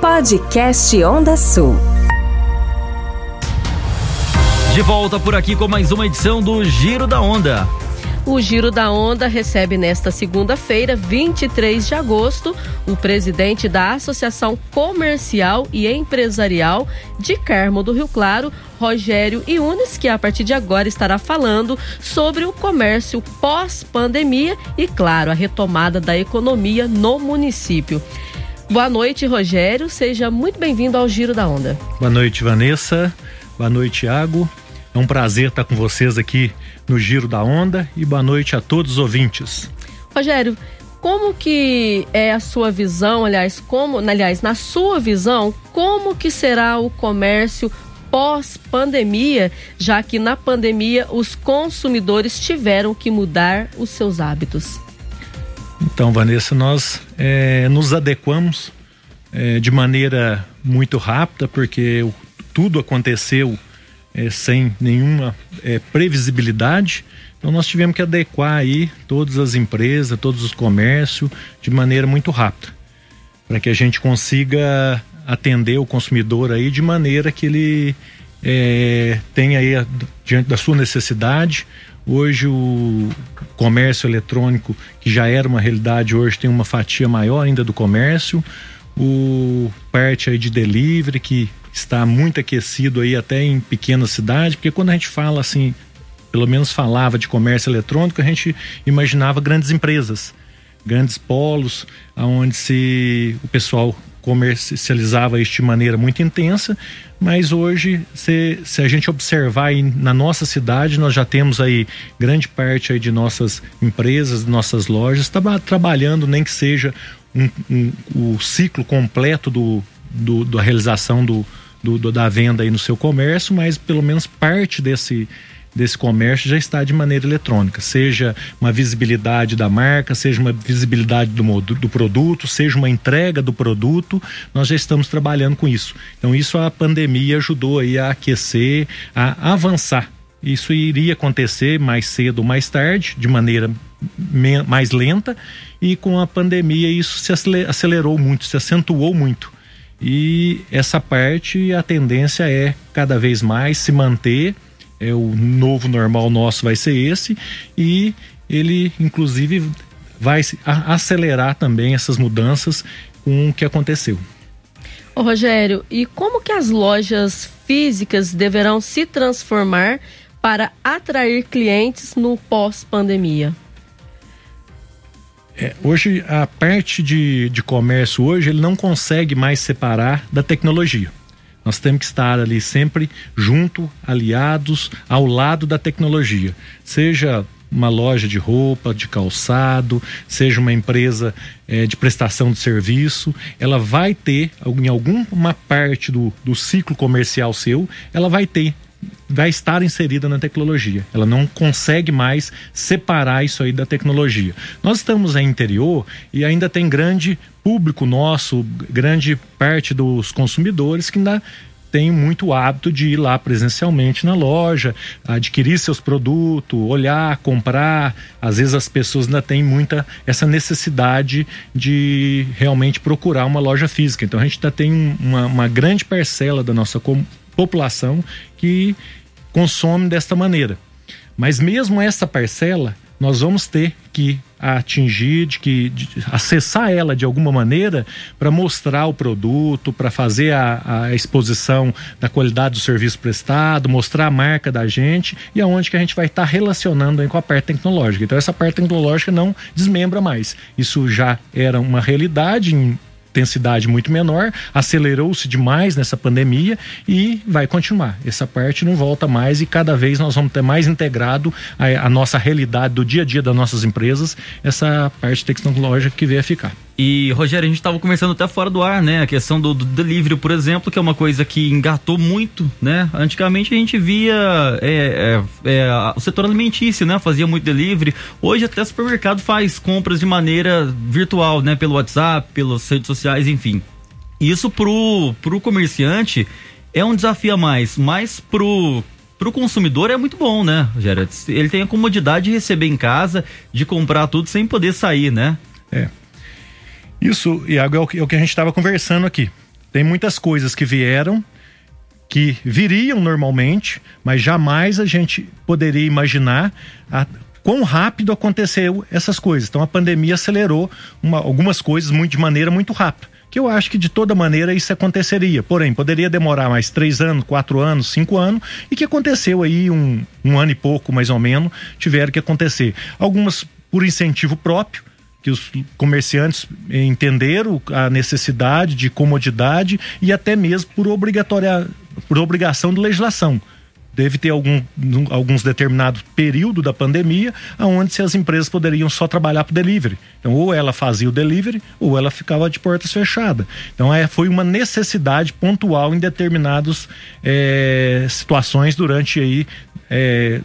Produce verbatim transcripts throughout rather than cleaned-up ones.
Podcast Onda Sul. De volta por aqui com mais uma edição do Giro da Onda. O Giro da Onda recebe nesta segunda-feira, vinte e três de agosto, o presidente da Associação Comercial e Empresarial de Carmo do Rio Claro, Rogério Yunes, que a partir de agora estará falando sobre o comércio pós-pandemia e, claro, a retomada da economia no município. Boa noite, Rogério. Seja muito bem-vindo ao Giro da Onda. Boa noite, Vanessa. Boa noite, Thiago. É um prazer estar com vocês aqui no Giro da Onda e boa noite a todos os ouvintes. Rogério, como que é a sua visão, aliás, como, aliás, na sua visão, como que será o comércio pós-pandemia, já que na pandemia os consumidores tiveram que mudar os seus hábitos? Então, Vanessa, nós é, nos adequamos é, de maneira muito rápida, porque o, tudo aconteceu é, sem nenhuma é, previsibilidade. Então nós tivemos que adequar aí todas as empresas, todos os comércios de maneira muito rápida, para que a gente consiga atender o consumidor aí de maneira que ele é, tenha aí diante da sua necessidade. Hoje o comércio eletrônico, que já era uma realidade, hoje tem uma fatia maior ainda do comércio. O parte aí de delivery, que está muito aquecido aí até em pequenas cidades, porque quando a gente fala assim, pelo menos falava de comércio eletrônico, a gente imaginava grandes empresas, grandes polos, onde se o pessoal comercializava isso de maneira muito intensa. Mas hoje, se, se a gente observar aí na nossa cidade, nós já temos aí grande parte aí de nossas empresas, de nossas lojas, tá, trabalhando, nem que seja um, um, o ciclo completo do, do, da realização do, do, do, da venda aí no seu comércio, mas pelo menos parte desse desse comércio já está de maneira eletrônica, seja uma visibilidade da marca, seja uma visibilidade do, do produto, seja uma entrega do produto, nós já estamos trabalhando com isso. Então isso a pandemia ajudou aí a aquecer, a avançar. Isso iria acontecer mais cedo ou mais tarde, de maneira me, mais lenta, e com a pandemia isso se acelerou muito, se acentuou muito. E essa parte, a tendência é cada vez mais se manter. É, o novo normal nosso vai ser esse, e ele inclusive vai acelerar também essas mudanças com o que aconteceu. Ô Rogério, e como que as lojas físicas deverão se transformar para atrair clientes no pós-pandemia? É, hoje a parte de, de comércio hoje ele não consegue mais separar da tecnologia. Nós temos que estar ali sempre junto, aliados, ao lado da tecnologia. Seja uma loja de roupa, de calçado, seja uma empresa é, de prestação de serviço, ela vai ter, em alguma parte do, do ciclo comercial seu, ela vai ter, vai estar inserida na tecnologia. Ela não consegue mais separar isso aí da tecnologia. Nós estamos em interior e ainda tem grande público nosso, grande parte dos consumidores que ainda tem muito hábito de ir lá presencialmente na loja, adquirir seus produtos, olhar, comprar. Às vezes as pessoas ainda têm muita essa necessidade de realmente procurar uma loja física. Então a gente ainda tem uma, uma grande parcela da nossa população que consome desta maneira. Mas mesmo essa parcela, nós vamos ter que atingir, de que de acessar ela de alguma maneira para mostrar o produto, para fazer a, a exposição da qualidade do serviço prestado, mostrar a marca da gente e aonde que a gente vai estar tá relacionando aí com a parte tecnológica. Então essa parte tecnológica não desmembra mais. Isso já era uma realidade em intensidade muito menor, acelerou-se demais nessa pandemia e vai continuar. Essa parte não volta mais e cada vez nós vamos ter mais integrado a, a nossa realidade do dia a dia das nossas empresas, essa parte tecnológica que veio a ficar. E, Rogério, a gente estava conversando até fora do ar, né? A questão do, do delivery, por exemplo, que é uma coisa que engatou muito, né? Antigamente a gente via é, é, é, o setor alimentício, né? Fazia muito delivery. Hoje até o supermercado faz compras de maneira virtual, né? Pelo WhatsApp, pelas redes sociais, enfim. Isso pro, pro comerciante é um desafio a mais, mas pro... Para o consumidor é muito bom, né, Rogério? Ele tem a comodidade de receber em casa, de comprar tudo sem poder sair, né? É. Isso, Iago, é o que, é o que a gente estava conversando aqui. tem muitas coisas que vieram, que viriam normalmente, mas jamais a gente poderia imaginar a, quão rápido aconteceu essas coisas. Então a pandemia acelerou uma, algumas coisas muito, de maneira muito rápida, que eu acho que de toda maneira isso aconteceria, porém poderia demorar mais três anos, quatro anos, cinco anos, e que aconteceu aí um, um ano e pouco mais ou menos, tiveram que acontecer. Algumas por incentivo próprio, que os comerciantes entenderam a necessidade de comodidade e até mesmo por obrigatória, por obrigação de legislação. Deve ter algum, alguns determinados períodos da pandemia onde se as empresas poderiam só trabalhar para delivery. Então, ou ela fazia o delivery ou ela ficava de portas fechadas. Então, é, foi uma necessidade pontual em determinadas é, situações durante aí, é,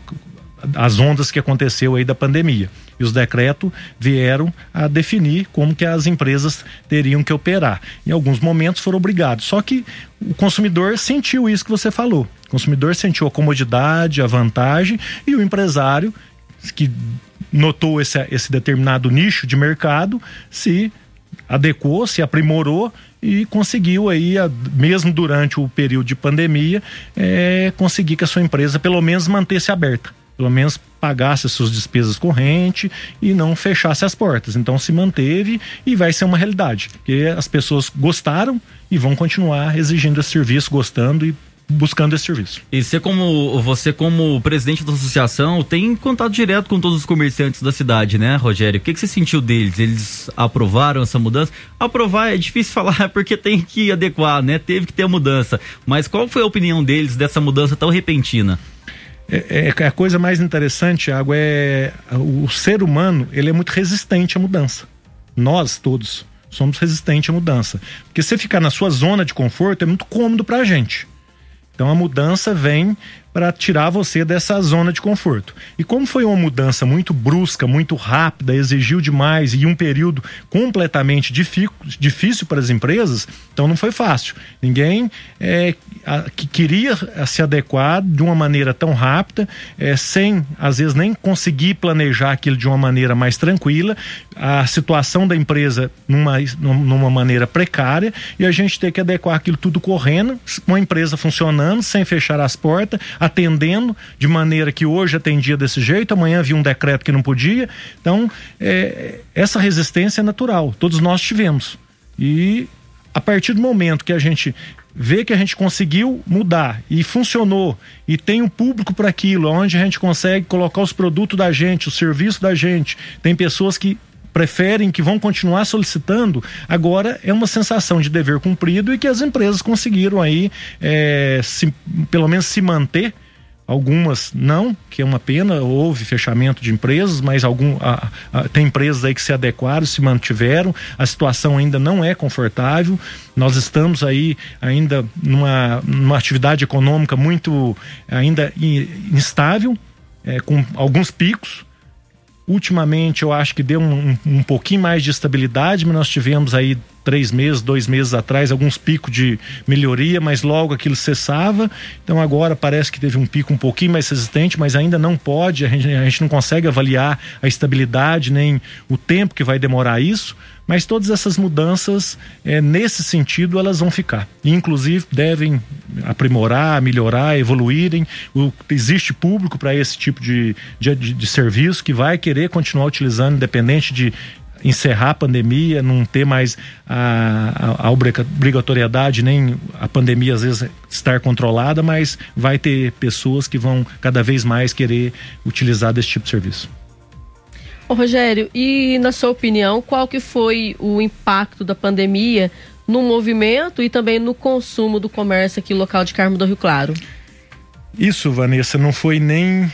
as ondas que aconteceu aí da pandemia. E os decretos vieram a definir como que as empresas teriam que operar. Em alguns momentos foram obrigados. Só que o consumidor sentiu isso que você falou. O consumidor sentiu a comodidade, a vantagem, e o empresário que notou esse, esse determinado nicho de mercado se adequou, se aprimorou e conseguiu aí, mesmo durante o período de pandemia, é, conseguir que a sua empresa pelo menos mantesse aberta. Pelo menos pagasse as suas despesas correntes e não fechasse as portas. Então se manteve e vai ser uma realidade, porque as pessoas gostaram e vão continuar exigindo esse serviço, gostando e buscando esse serviço. E você como, você como presidente da associação tem contato direto com todos os comerciantes da cidade, né, Rogério? O que, que você sentiu deles? Eles aprovaram essa mudança? Aprovar é difícil falar porque tem que adequar, né? Teve que ter a mudança. Mas qual foi a opinião deles dessa mudança tão repentina? É, é, a coisa mais interessante, Thiago, é o ser humano, ele é muito resistente à mudança. Nós todos somos resistentes à mudança. Porque você ficar na sua zona de conforto é muito cômodo pra gente. Então a mudança vem para tirar você dessa zona de conforto. E como foi uma mudança muito brusca, muito rápida, exigiu demais e um período completamente difícil para as empresas, então não foi fácil. Ninguém é, a, que queria se adequar de uma maneira tão rápida, é, sem, às vezes, nem conseguir planejar aquilo de uma maneira mais tranquila, a situação da empresa numa, numa maneira precária, e a gente ter que adequar aquilo tudo correndo, uma empresa funcionando, sem fechar as portas, atendendo de maneira que hoje atendia desse jeito, amanhã havia um decreto que não podia. Então, é, essa resistência é natural, todos nós tivemos. E a partir do momento que a gente vê que a gente conseguiu mudar e funcionou e tem um público para aquilo, onde a gente consegue colocar os produtos da gente, o serviço da gente, tem pessoas que preferem, que vão continuar solicitando, agora é uma sensação de dever cumprido e que as empresas conseguiram aí, é, se, pelo menos se manter. Algumas não, que é uma pena, houve fechamento de empresas, mas algum, a, a, tem empresas aí que se adequaram, se mantiveram, a situação ainda não é confortável, nós estamos aí ainda numa, numa atividade econômica muito ainda instável, é, com alguns picos. Ultimamente eu acho que deu um, um, um pouquinho mais de estabilidade, mas nós tivemos aí três meses, dois meses atrás, alguns picos de melhoria, mas logo aquilo cessava. Então agora parece que teve um pico um pouquinho mais resistente, mas ainda não pode, a gente, a gente não consegue avaliar a estabilidade, nem o tempo que vai demorar isso, mas todas essas mudanças, é, nesse sentido, elas vão ficar. Inclusive, devem aprimorar, melhorar, evoluírem. O, existe público para esse tipo de, de, de serviço que vai querer continuar utilizando, independente de encerrar a pandemia, não ter mais a, a, a obrigatoriedade, nem a pandemia às vezes estar controlada, mas vai ter pessoas que vão cada vez mais querer utilizar desse tipo de serviço. Ô Rogério, e na sua opinião, qual que foi o impacto da pandemia no movimento e também no consumo do comércio aqui local de Carmo do Rio Claro? Isso, Vanessa, não foi nem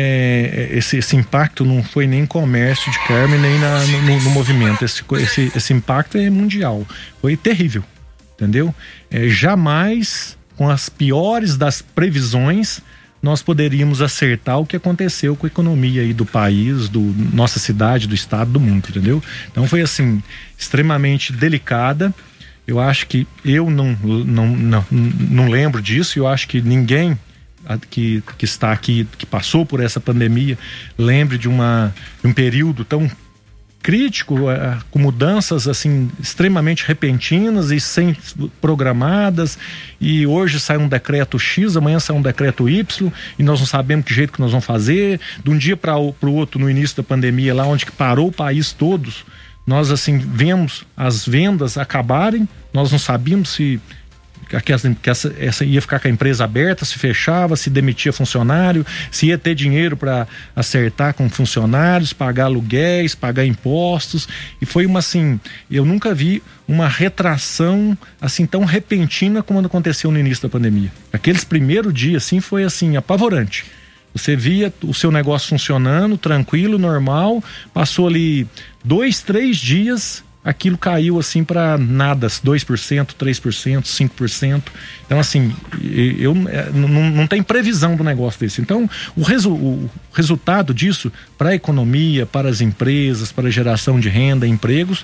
é, esse, esse impacto não foi nem comércio de Carmo nem na, no, no movimento. Esse, esse, esse impacto é mundial, foi terrível, entendeu? É, jamais, com as piores das previsões, nós poderíamos acertar o que aconteceu com a economia aí do país, do nossa cidade, do estado, do mundo, entendeu? Então foi assim, extremamente delicada. Eu acho que eu não, não, não, não lembro disso, eu acho que ninguém que, que está aqui, que passou por essa pandemia, lembre de, uma, de um período tão crítico, com mudanças assim extremamente repentinas e sem programadas, e hoje sai um decreto X, amanhã sai um decreto Y, e nós não sabemos que jeito que nós vamos fazer. De um dia para o outro, no início da pandemia, lá onde que parou o país todos, nós assim vemos as vendas acabarem, nós não sabíamos se que, essa, que essa, essa ia ficar com a empresa aberta, se fechava, se demitia funcionário, se ia ter dinheiro para acertar com funcionários, pagar aluguéis, pagar impostos. E foi uma assim, eu nunca vi uma retração assim tão repentina como aconteceu no início da pandemia. Aqueles primeiros dias assim foi assim apavorante. Você via o seu negócio funcionando, tranquilo, normal, passou ali dois, três dias, aquilo caiu assim para nada, dois por cento, três por cento, cinco por cento. Então assim, eu, não, não tem previsão do negócio desse. Então o, resu, o resultado disso para a economia, para as empresas, para a geração de renda, empregos,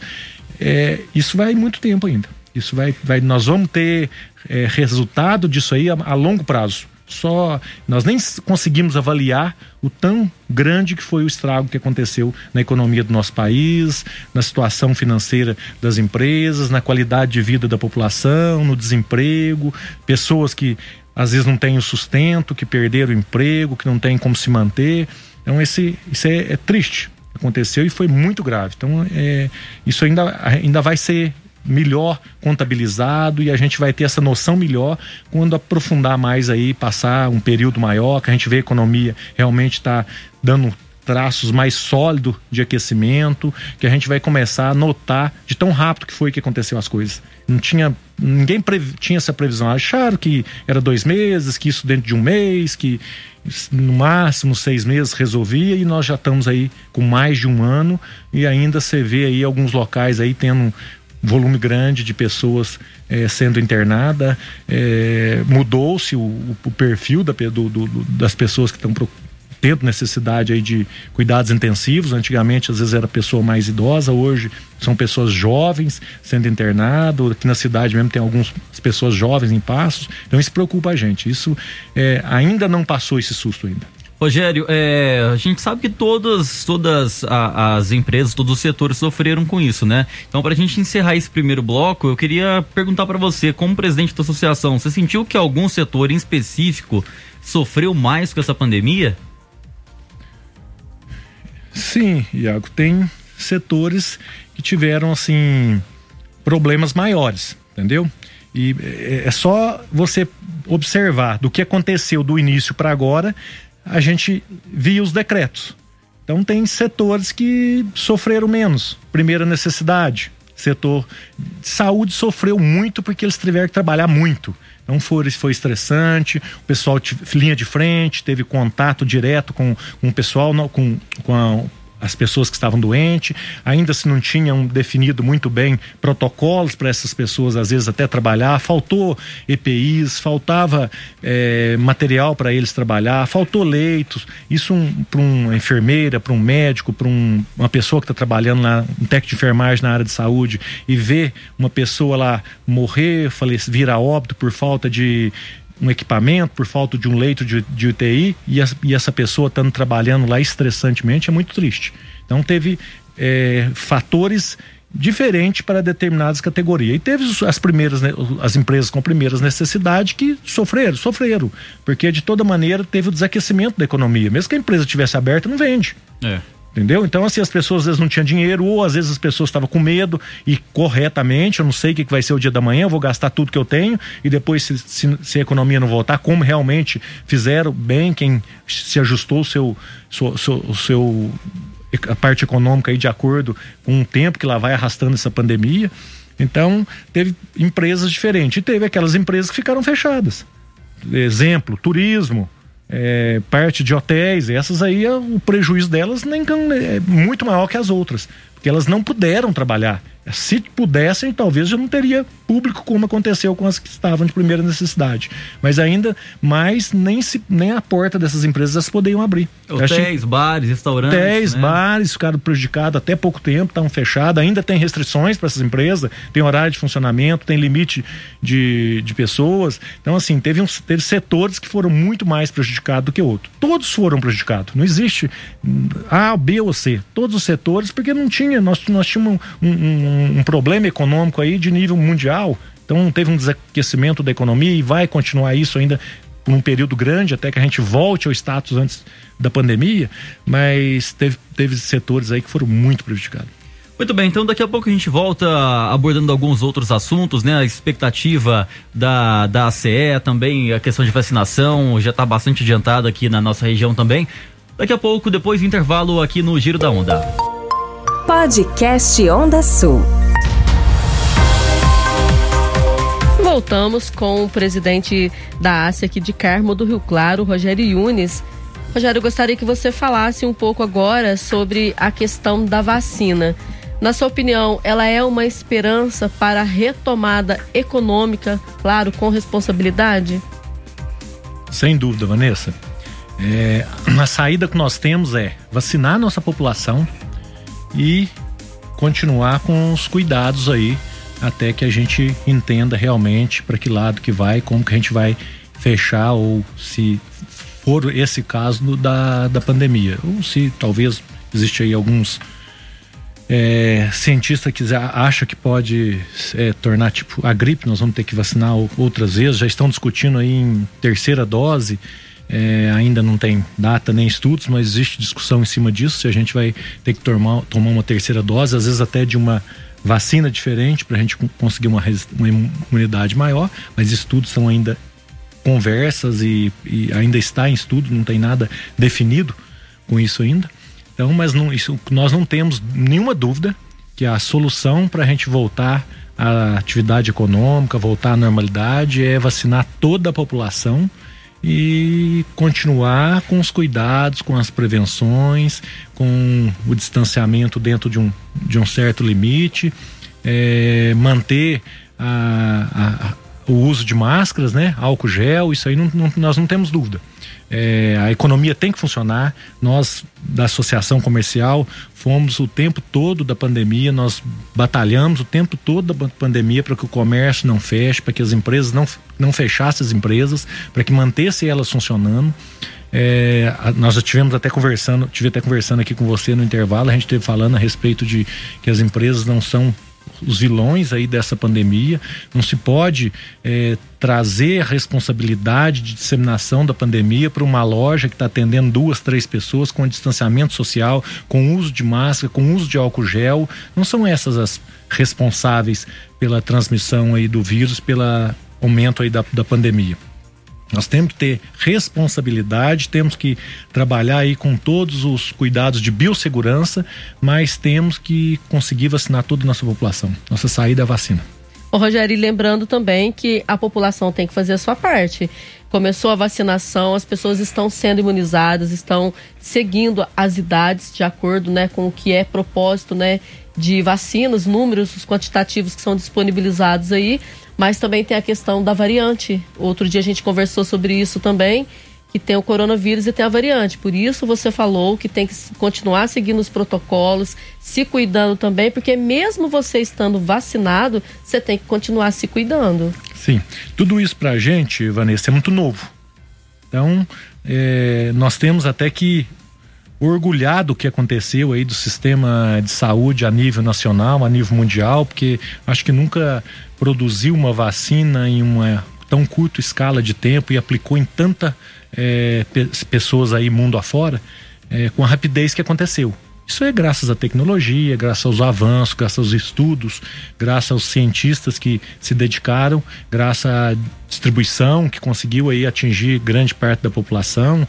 é, isso vai muito tempo ainda. Isso vai, vai, nós vamos ter é, resultado disso aí a, a longo prazo. Só nós nem conseguimos avaliar o tão grande que foi o estrago que aconteceu na economia do nosso país, na situação financeira das empresas, na qualidade de vida da população, no desemprego, pessoas que às vezes não têm o sustento, que perderam o emprego, que não têm como se manter. Então esse, isso é, é triste, aconteceu e foi muito grave. Então é, isso ainda, ainda vai ser melhor contabilizado, e a gente vai ter essa noção melhor quando aprofundar mais aí, passar um período maior, que a gente vê a economia realmente está dando traços mais sólidos de aquecimento, que a gente vai começar a notar de tão rápido que foi que aconteceu as coisas. Não tinha, ninguém previ, tinha essa previsão, acharam que era dois meses, que isso dentro de um mês, que no máximo seis meses resolvia, e nós já estamos aí com mais de um ano, e ainda você vê aí alguns locais aí tendo volume grande de pessoas é, sendo internada, é, mudou-se o, o perfil da, do, do, das pessoas que estão tendo necessidade aí de cuidados intensivos. Antigamente às vezes era pessoa mais idosa, hoje são pessoas jovens sendo internadas. Aqui na cidade mesmo tem algumas pessoas jovens em Passos, então isso preocupa a gente. Isso é, ainda não passou esse susto ainda. Rogério, é, a gente sabe que todas, todas a, as empresas, todos os setores sofreram com isso, né? Então, para a gente encerrar esse primeiro bloco, eu queria perguntar para você, como presidente da associação, você sentiu que algum setor em específico sofreu mais com essa pandemia? Sim, Iago, tem setores que tiveram, assim, problemas maiores, entendeu? E é só você observar do que aconteceu do início para agora, a gente via os decretos. Então tem setores que sofreram menos. Primeira necessidade, setor de saúde sofreu muito porque eles tiveram que trabalhar muito. Então foi, foi estressante, o pessoal linha de frente, teve contato direto com, com o pessoal, com, com a, as pessoas que estavam doentes, ainda se não tinham definido muito bem protocolos para essas pessoas, às vezes até trabalhar, faltou E P Is, faltava é, material para eles trabalhar, faltou leitos. Isso um, para uma enfermeira, para um médico, para um, uma pessoa que está trabalhando lá, um técnico de enfermagem na área de saúde, e ver uma pessoa lá morrer, falecer, vir a óbito por falta de um equipamento, por falta de um leito de, de U T I, e, a, e essa pessoa estando trabalhando lá estressantemente, é muito triste. Então teve é, fatores diferentes para determinadas categorias. E teve as primeiras, as empresas com primeiras necessidades que sofreram, sofreram, porque de toda maneira teve o desaquecimento da economia. Mesmo que a empresa estivesse aberta, não vende. É. Entendeu? Então, assim, as pessoas às vezes não tinham dinheiro, ou às vezes as pessoas estavam com medo, e corretamente, eu não sei o que vai ser o dia da manhã, eu vou gastar tudo que eu tenho, e depois, se, se, se a economia não voltar, como realmente fizeram bem quem se ajustou o seu, seu, seu, o seu a parte econômica aí de acordo com o tempo que lá vai arrastando essa pandemia. Então, teve empresas diferentes, e teve aquelas empresas que ficaram fechadas. Exemplo, turismo, É, parte de hotéis, essas aí, o prejuízo delas nem é muito maior que as outras, porque elas não puderam trabalhar. Se pudessem, talvez já não teria público como aconteceu com as que estavam de primeira necessidade. Mas ainda mais, nem, se, nem a porta dessas empresas elas poderiam abrir. Hotéis, bares, restaurantes. Hotéis, né? bares ficaram prejudicados até pouco tempo, estavam fechados. Ainda tem restrições para essas empresas, tem horário de funcionamento, tem limite de, de pessoas. Então, assim, teve, uns, teve setores que foram muito mais prejudicados do que outros. Todos foram prejudicados. Não existe A, B ou C. Todos os setores, porque não tinha tinha, nós, nós tínhamos um, um, um problema econômico aí de nível mundial, então teve um desaquecimento da economia e vai continuar isso ainda por um período grande, até que a gente volte ao status antes da pandemia, mas teve, teve setores aí que foram muito prejudicados. Muito bem, então daqui a pouco a gente volta abordando alguns outros assuntos, né? A expectativa da, da A C E também, a questão de vacinação já está bastante adiantada aqui na nossa região também. Daqui a pouco, depois do intervalo aqui no Giro da Onda. Podcast Onda Sul. Voltamos com o presidente da A C E aqui de Carmo do Rio Claro, Rogério Yunes. Rogério, eu gostaria que você falasse um pouco agora sobre a questão da vacina. Na sua opinião, ela é uma esperança para a retomada econômica, claro, com responsabilidade? Sem dúvida, Vanessa. É, a saída que nós temos é vacinar nossa população e continuar com os cuidados aí até que a gente entenda realmente para que lado que vai, como que a gente vai fechar, ou se for esse caso da, da pandemia, ou se talvez existe aí alguns é, cientistas que acham que pode é, tornar tipo a gripe, nós vamos ter que vacinar outras vezes, já estão discutindo aí em terceira dose. É, ainda não tem data nem estudos, mas existe discussão em cima disso, se a gente vai ter que tomar, tomar uma terceira dose, às vezes até de uma vacina diferente, para a gente conseguir uma, uma imunidade maior, mas estudos são ainda conversas e, e ainda está em estudo, não tem nada definido com isso ainda. Então, mas não, isso, nós não temos nenhuma dúvida que a solução para a gente voltar à atividade econômica, voltar à normalidade, é vacinar toda a população e continuar com os cuidados, com as prevenções, com o distanciamento dentro de um, de um certo limite, é, manter a, a o uso de máscaras, né? Álcool gel, isso aí não, não, nós não temos dúvida. É, a economia tem que funcionar. Nós, da Associação Comercial, fomos o tempo todo da pandemia, nós batalhamos o tempo todo da pandemia para que o comércio não feche, para que as empresas não, não fechassem as empresas, para que mantesse elas funcionando. É, nós já tivemos até conversando, tive até conversando aqui com você no intervalo, a gente esteve falando a respeito de que as empresas não são os vilões aí dessa pandemia, não se pode é, trazer a responsabilidade de disseminação da pandemia para uma loja que está atendendo duas, três pessoas com distanciamento social, com uso de máscara, com uso de álcool gel. Não são essas as responsáveis pela transmissão aí do vírus, pelo aumento aí da, da pandemia. Nós temos que ter responsabilidade, temos que trabalhar aí com todos os cuidados de biossegurança, mas temos que conseguir vacinar toda a nossa população. Nossa saída é a vacina. Ô Rogério, e lembrando também que a população tem que fazer a sua parte. Começou a vacinação, as pessoas estão sendo imunizadas, estão seguindo as idades de acordo, né, com o que é propósito, né, de vacinas, números, os quantitativos que são disponibilizados aí, mas também tem a questão da variante. Outro dia a gente conversou sobre isso também, que tem o coronavírus e tem a variante. Por isso você falou que tem que continuar seguindo os protocolos, se cuidando também, porque mesmo você estando vacinado, você tem que continuar se cuidando. Sim, tudo isso pra gente, Vanessa, é muito novo. Então, é, nós temos até que orgulhar do que aconteceu aí do sistema de saúde a nível nacional, a nível mundial, porque acho que nunca produziu uma vacina em uma tão curta escala de tempo e aplicou em tanta é, pe- pessoas aí mundo afora, é, com a rapidez que aconteceu. Isso é graças à tecnologia, graças aos avanços, graças aos estudos, graças aos cientistas que se dedicaram, graças à distribuição que conseguiu aí atingir grande parte da população,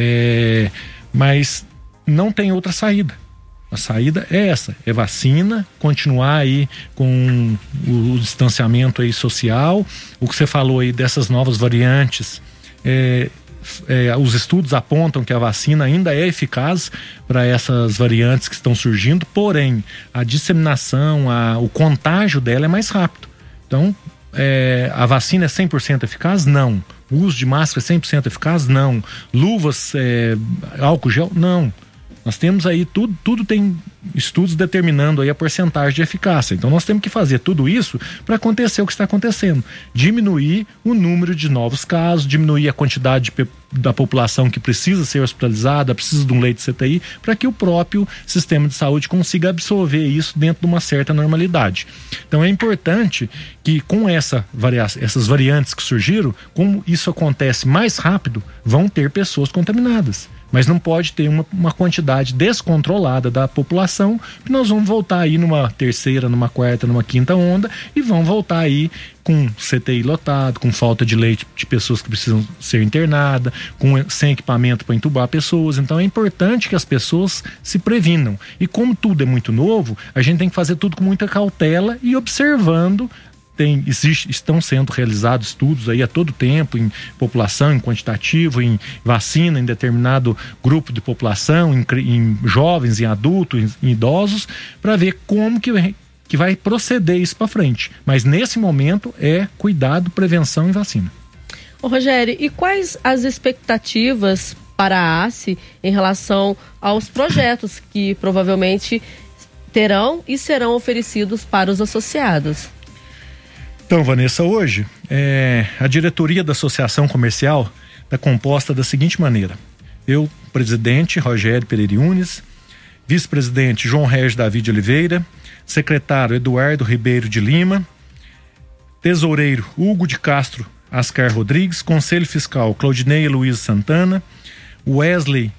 é, mas não tem outra saída. A saída é essa, é vacina, continuar aí com o, o distanciamento aí social. O que você falou aí dessas novas variantes, é, é, os estudos apontam que a vacina ainda é eficaz para essas variantes que estão surgindo, porém a disseminação, a, o contágio dela é mais rápido. Então, é, a vacina é cem por cento eficaz? Não. O uso de máscara é cem por cento eficaz? Não. Luvas, é, álcool gel? Não. Nós temos aí tudo, tudo tem estudos determinando aí a porcentagem de eficácia. Então nós temos que fazer tudo isso para acontecer o que está acontecendo. Diminuir o número de novos casos, diminuir a quantidade de, da população que precisa ser hospitalizada, precisa de um leito de C T I, para que o próprio sistema de saúde consiga absorver isso dentro de uma certa normalidade. Então é importante que com essa variação, essas variantes que surgiram, como isso acontece mais rápido, vão ter pessoas contaminadas. Mas não pode ter uma, uma quantidade descontrolada da população, que nós vamos voltar aí numa terceira, numa quarta, numa quinta onda, e vão voltar aí com C T I lotado, com falta de leite de pessoas que precisam ser internadas, com, sem equipamento para entubar pessoas. Então é importante que as pessoas se previnam. E como tudo é muito novo, a gente tem que fazer tudo com muita cautela e observando. Tem, existe, estão sendo realizados estudos aí a todo tempo em população, em quantitativo, em vacina, em determinado grupo de população, em, em jovens, em adultos, em, em idosos, para ver como que, que vai proceder isso para frente. Mas nesse momento é cuidado, prevenção e vacina. Ô Rogério, e quais as expectativas para a A C E em relação aos projetos que provavelmente terão e serão oferecidos para os associados? Então, Vanessa, hoje é, a diretoria da Associação Comercial está composta da seguinte maneira: eu, presidente Rogério Pereira Yunes, vice-presidente João Regis Davi de Oliveira, secretário Eduardo Ribeiro de Lima, tesoureiro Hugo de Castro Ascar Rodrigues, conselho fiscal Claudinei Luiz Santana, Wesley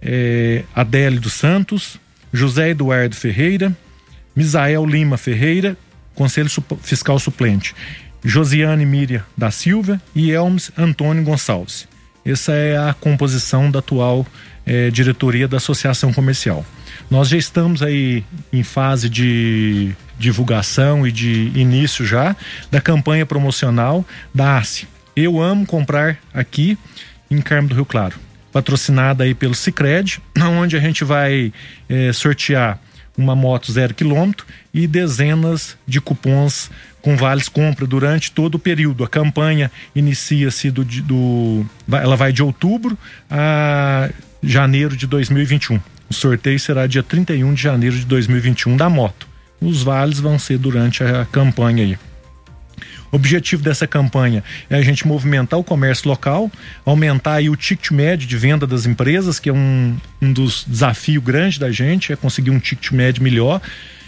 é, Adélio dos Santos, José Eduardo Ferreira, Misael Lima Ferreira, Conselho Fiscal Suplente, Josiane Miriam da Silva e Elmes Antônio Gonçalves. Essa é a composição da atual eh, diretoria da Associação Comercial. Nós já estamos aí em fase de divulgação e de início já da campanha promocional da A C E. Eu amo comprar aqui em Carmo do Rio Claro, patrocinada aí pelo Sicredi, onde a gente vai eh, sortear uma moto zero quilômetro e dezenas de cupons com vales compra durante todo o período. A campanha inicia-se do, do ela vai de outubro a janeiro de dois mil e vinte e um. O sorteio será dia trinta e um de janeiro de dois mil e vinte e um da moto. Os vales vão ser durante a campanha aí. O objetivo dessa campanha é a gente movimentar o comércio local, aumentar aí o ticket médio de venda das empresas, que é um, um dos desafios grandes da gente, é conseguir um ticket médio melhor,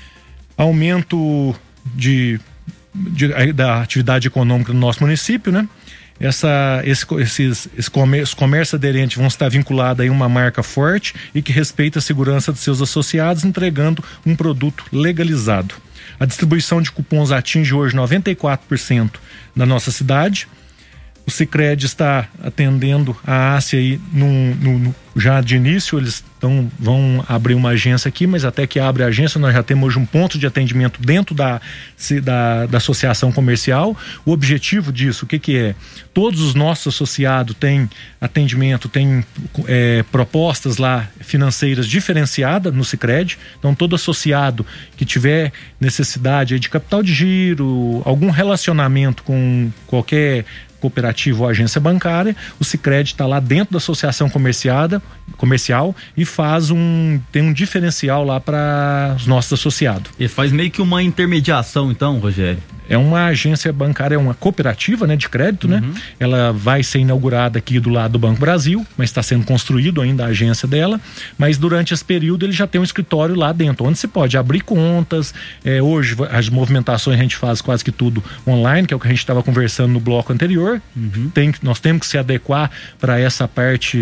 aumento de, de, da atividade econômica do nosso município, né? Essa, esse, esses, esse comércio, comércio aderente vão estar vinculados a uma marca forte e que respeita a segurança de seus associados, entregando um produto legalizado. A distribuição de cupons atinge hoje noventa e quatro por cento da nossa cidade. O Sicredi está atendendo a A C E aí no, no, no, já de início, eles tão, vão abrir uma agência aqui, mas até que abre a agência nós já temos hoje um ponto de atendimento dentro da, da, da associação comercial. O objetivo disso, o que que é? Todos os nossos associados têm atendimento, têm é, propostas lá financeiras diferenciadas no Sicredi. Então todo associado que tiver necessidade aí de capital de giro, algum relacionamento com qualquer cooperativa ou agência bancária, o Sicredi está lá dentro da associação comerciada, comercial e faz um tem um diferencial lá para os nossos associados. E faz meio que uma intermediação então, Rogério? É uma agência bancária, é uma cooperativa, né, de crédito, uhum. né? Ela vai ser inaugurada aqui do lado do Banco Brasil, mas está sendo construído ainda a agência dela, mas durante esse período ele já tem um escritório lá dentro, onde se pode abrir contas. É, hoje as movimentações a gente faz quase que tudo online, que é o que a gente estava conversando no bloco anterior. Uhum. Tem, nós temos que se adequar para essa parte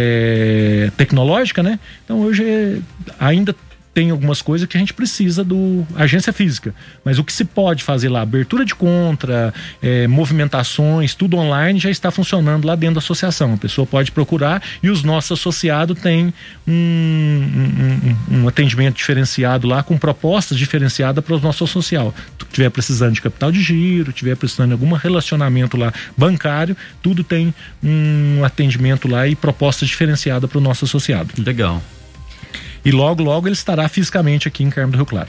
é, tecnológica, né? Então hoje é, ainda tem algumas coisas que a gente precisa do agência física, mas o que se pode fazer lá, abertura de conta, é, movimentações, tudo online já está funcionando lá dentro da associação. A pessoa pode procurar e os nossos associados têm um, um, um, um atendimento diferenciado lá, com propostas diferenciadas para os nossos associados. Se estiver precisando de capital de giro, estiver precisando de algum relacionamento lá bancário, tudo tem um atendimento lá e propostas diferenciadas para o nosso associado. Legal. E logo, logo ele estará fisicamente aqui em Carmo do Rio Claro.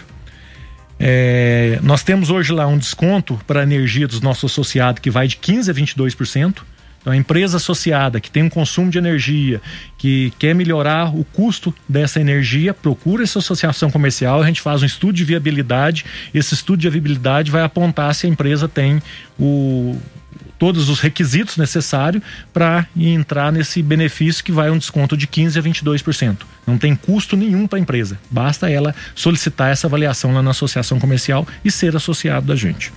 É, nós temos hoje lá um desconto para a energia dos nossos associados que vai de quinze por cento a vinte e dois por cento. Então, a empresa associada que tem um consumo de energia, que quer melhorar o custo dessa energia, procura essa associação comercial, a gente faz um estudo de viabilidade, esse estudo de viabilidade vai apontar se a empresa tem o, todos os requisitos necessários para entrar nesse benefício que vai um desconto de quinze a vinte e dois por cento. Não tem custo nenhum para a empresa, basta ela solicitar essa avaliação lá na associação comercial e ser associado da gente.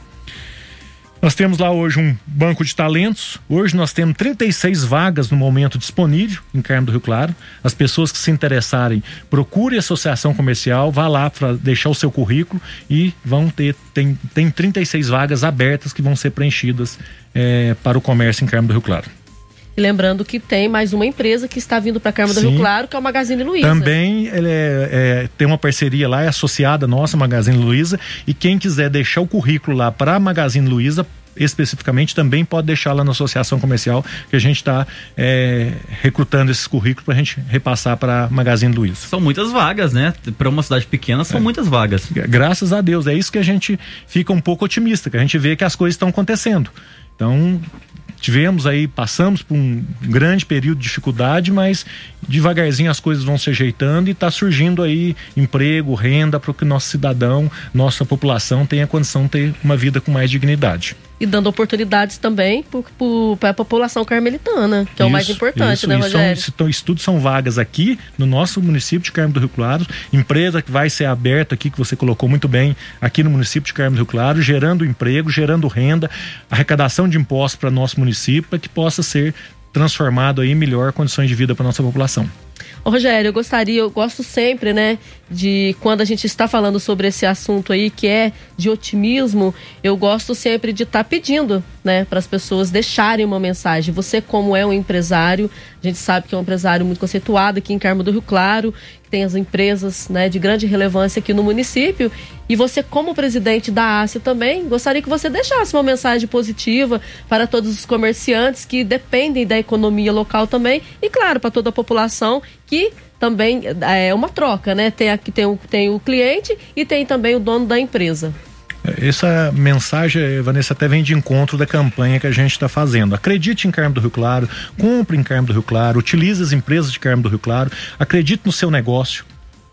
Nós temos lá hoje um banco de talentos. Hoje nós temos trinta e seis vagas no momento disponível em Carmo do Rio Claro. As pessoas que se interessarem, procure a associação comercial, vá lá para deixar o seu currículo e vão ter, tem, tem trinta e seis vagas abertas que vão ser preenchidas é, para o comércio em Carmo do Rio Claro. E lembrando que tem mais uma empresa que está vindo para Carmo do Rio Claro, que é o Magazine Luiza. Também ele é, é, tem uma parceria lá, é associada nossa, Magazine Luiza, e quem quiser deixar o currículo lá para a Magazine Luiza, especificamente, também pode deixar lá na associação comercial, que a gente está é, recrutando esses currículos para a gente repassar para a Magazine Luiza. São muitas vagas, né? Para uma cidade pequena são é. muitas vagas. Graças a Deus, é isso que a gente fica um pouco otimista, que a gente vê que as coisas estão acontecendo. Então, tivemos aí, passamos por um grande período de dificuldade, mas devagarzinho as coisas vão se ajeitando e está surgindo aí emprego, renda para que nosso cidadão, nossa população tenha condição de ter uma vida com mais dignidade. E dando oportunidades também para a população carmelitana, que é isso, o mais importante, isso, né, Rogério? São, isso tudo são vagas aqui no nosso município de Carmo do Rio Claro, empresa que vai ser aberta aqui, que você colocou muito bem, aqui no município de Carmo do Rio Claro, gerando emprego, gerando renda, arrecadação de impostos para nosso município, para que possa ser transformado aí em melhor condições de vida para nossa população. Ô, Rogério, eu gostaria, eu gosto sempre, né, de quando a gente está falando sobre esse assunto aí que é de otimismo, eu gosto sempre de estar tá pedindo, né, para as pessoas deixarem uma mensagem. Você, como é um empresário, a gente sabe que é um empresário muito conceituado aqui em Carmo do Rio Claro, que tem as empresas, né, de grande relevância aqui no município, e você, como presidente da A C E também, gostaria que você deixasse uma mensagem positiva para todos os comerciantes que dependem da economia local também, e claro, para toda a população que também é uma troca, né? Tem aqui tem o, tem o cliente e tem também o dono da empresa. Essa mensagem, Vanessa, até vem de encontro da campanha que a gente está fazendo. Acredite em Carmo do Rio Claro, compre em Carmo do Rio Claro, utilize as empresas de Carmo do Rio Claro, acredite no seu negócio.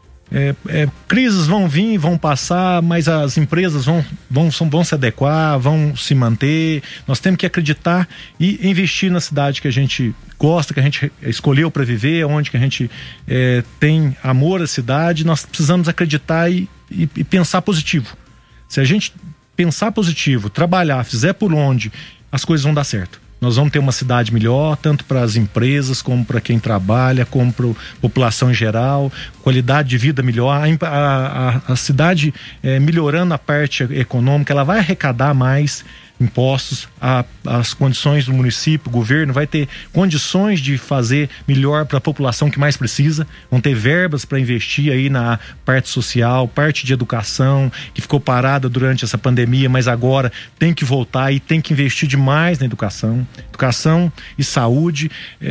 É, é, crises vão vir, vão passar, mas as empresas vão, vão, vão se adequar, vão se manter. Nós temos que acreditar e investir na cidade que a gente gosta, que a gente escolheu para viver, onde que a gente é, tem amor à cidade. Nós precisamos acreditar e, e, e pensar positivo. Se a gente pensar positivo, trabalhar, fizer por onde, as coisas vão dar certo. Nós vamos ter uma cidade melhor, tanto para as empresas, como para quem trabalha, como para a população em geral, qualidade de vida melhor. A, a, a cidade é, melhorando a parte econômica, ela vai arrecadar mais impostos, a, as condições do município, o governo vai ter condições de fazer melhor para a população que mais precisa, vão ter verbas para investir aí na parte social, parte de educação, que ficou parada durante essa pandemia, mas agora tem que voltar e tem que investir demais na educação. Educação e saúde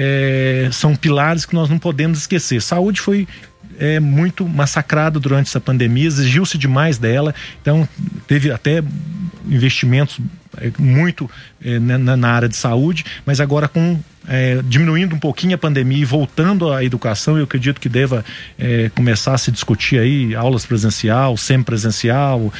é, são pilares que nós não podemos esquecer. Saúde foi é muito massacrada durante essa pandemia, exigiu-se demais dela, então teve até investimentos é, muito é, na, na área de saúde, mas agora com é, diminuindo um pouquinho a pandemia e voltando à educação, eu acredito que deva é, começar a se discutir aí aulas presencial, semipresencial,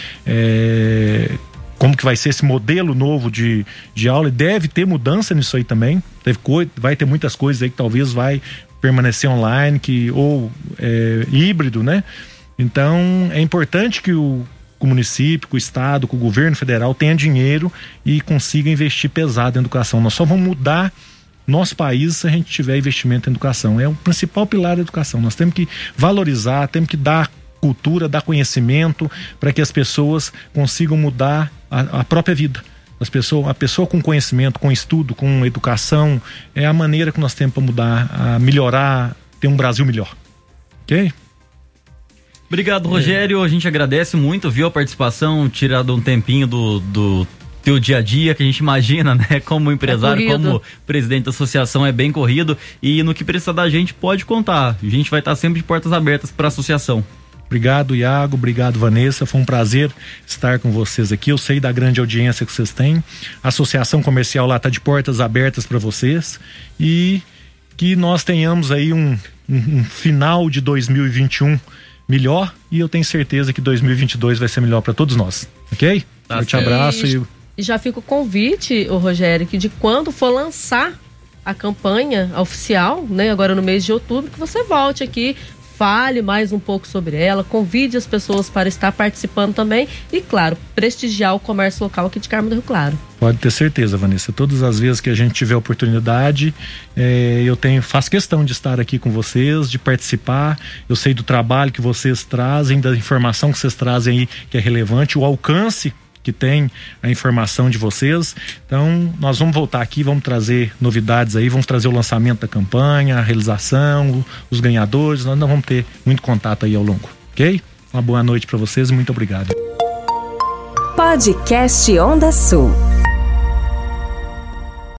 é, como que vai ser esse modelo novo de, de aula, e deve ter mudança nisso aí também, deve, vai ter muitas coisas aí que talvez vai permanecer online, que, ou é, híbrido, né? Então é importante que o, o município, que o estado, que o governo federal tenha dinheiro e consiga investir pesado em educação. Nós só vamos mudar nosso país se a gente tiver investimento em educação. É o principal pilar da educação. Nós temos que valorizar, temos que dar cultura, dar conhecimento para que as pessoas consigam mudar a, a própria vida. As pessoas, a pessoa com conhecimento, com estudo, com educação, é a maneira que nós temos para mudar, a melhorar, ter um Brasil melhor. Ok? Obrigado, Rogério. É. A gente agradece muito, viu, a participação, tirado um tempinho do, do teu dia a dia, que a gente imagina, né? Como empresário, é como presidente da associação, é bem corrido. E no que precisar da gente, pode contar. A gente vai estar sempre de portas abertas para a associação. Obrigado, Iago, obrigado, Vanessa, foi um prazer estar com vocês aqui. Eu sei da grande audiência que vocês têm. A Associação Comercial lá está de portas abertas para vocês e que nós tenhamos aí um, um, um final de dois mil e vinte e um melhor, e eu tenho certeza que dois mil e vinte e dois vai ser melhor para todos nós, ok? Tá, Forte abraço. E, e... e já fica o convite, o Rogério, que de quando for lançar a campanha oficial, né, agora no mês de outubro, que você volte aqui, fale mais um pouco sobre ela, convide as pessoas para estar participando também e, claro, prestigiar o comércio local aqui de Carmo do Rio Claro. Pode ter certeza, Vanessa. Todas as vezes que a gente tiver oportunidade, é, eu tenho, faço questão de estar aqui com vocês, de participar. Eu sei do trabalho que vocês trazem, da informação que vocês trazem aí, que é relevante, o alcance que tem a informação de vocês. Então nós vamos voltar aqui, vamos trazer novidades aí, vamos trazer o lançamento da campanha, a realização, os ganhadores. Nós não vamos ter muito contato aí ao longo, ok? Uma boa noite para vocês e muito obrigado. Podcast Onda Sul.